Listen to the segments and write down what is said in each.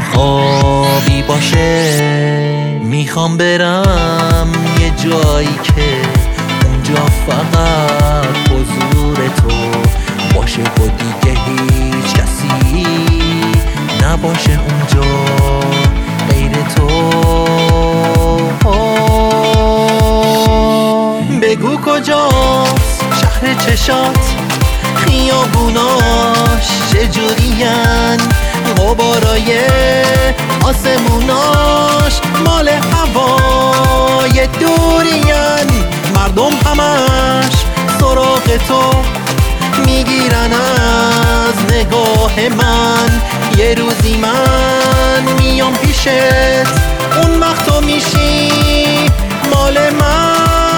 خوابی باشه. میخوام برم یه جایی که اونجا فقط حضور تو باشه و دیگه هیچ کسی نباشه اونجا غیر تو. بگو کجاست شهر چشات، خیابوناش چجورین، غبارای آسموناش مال هوای دورین. مردم همش سراغ تو میگیرن از نگاه من. یه روزی من میام پیشت، اون وقت تو میشی مال من.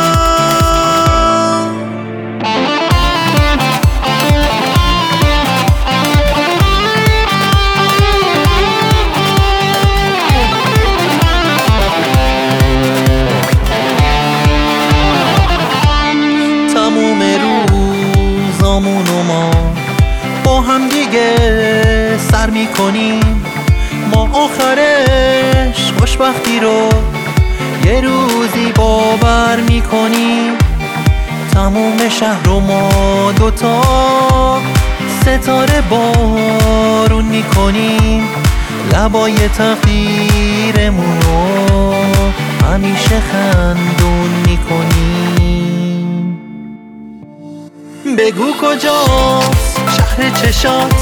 تموم روزامونو ما با هم دیگه سر میکنیم، ما آخرش خوشبختی رو یه روزی باور میکنیم. تموم شهر رو ما دوتا ستاره بارون میکنیم، لبای تقدیرمونو همیشه خندون میکنیم. بگو کجاست شهر چشات،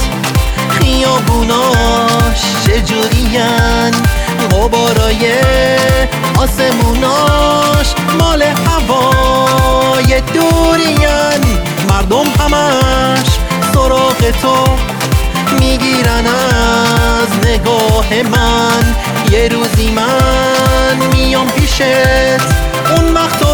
خیابوناش چجورین، غبارای آسموناش مال هوای دورین. مردم همش سراغ تو میگیرن از نگاه من. یه روزی من میام پیشت، اون وقت